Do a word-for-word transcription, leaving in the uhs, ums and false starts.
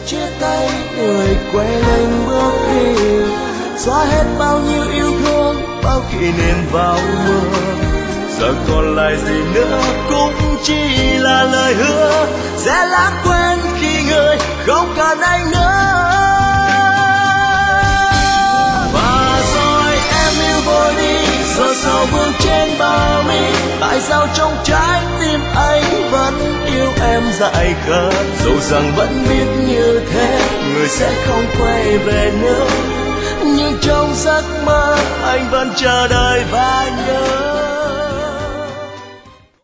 chia tay người quay lưng bước đi, xóa hết bao nhiêu yêu thương, bao kỷ niệm vào mưa. Giờ còn lại gì nữa cũng chỉ là lời hứa sẽ lãng quên khi người không cần anh nữa. Và rồi em yêu vội đi, giờ sao vương trên bao mi, tại sao trong trái tim anh vẫn yêu em dại khờ, dẫu rằng vẫn biết như thế người sẽ không quay về nữa, nhưng trong giấc mơ anh vẫn chờ đợi và nhớ.